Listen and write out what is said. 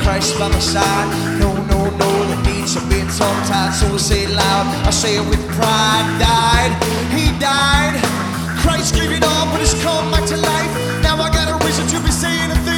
Christ by my side. No, no, no, the beats are being tongue-tied, so I say it loud, I say it with pride. Died, he died, Christ gave it all, but it's come back to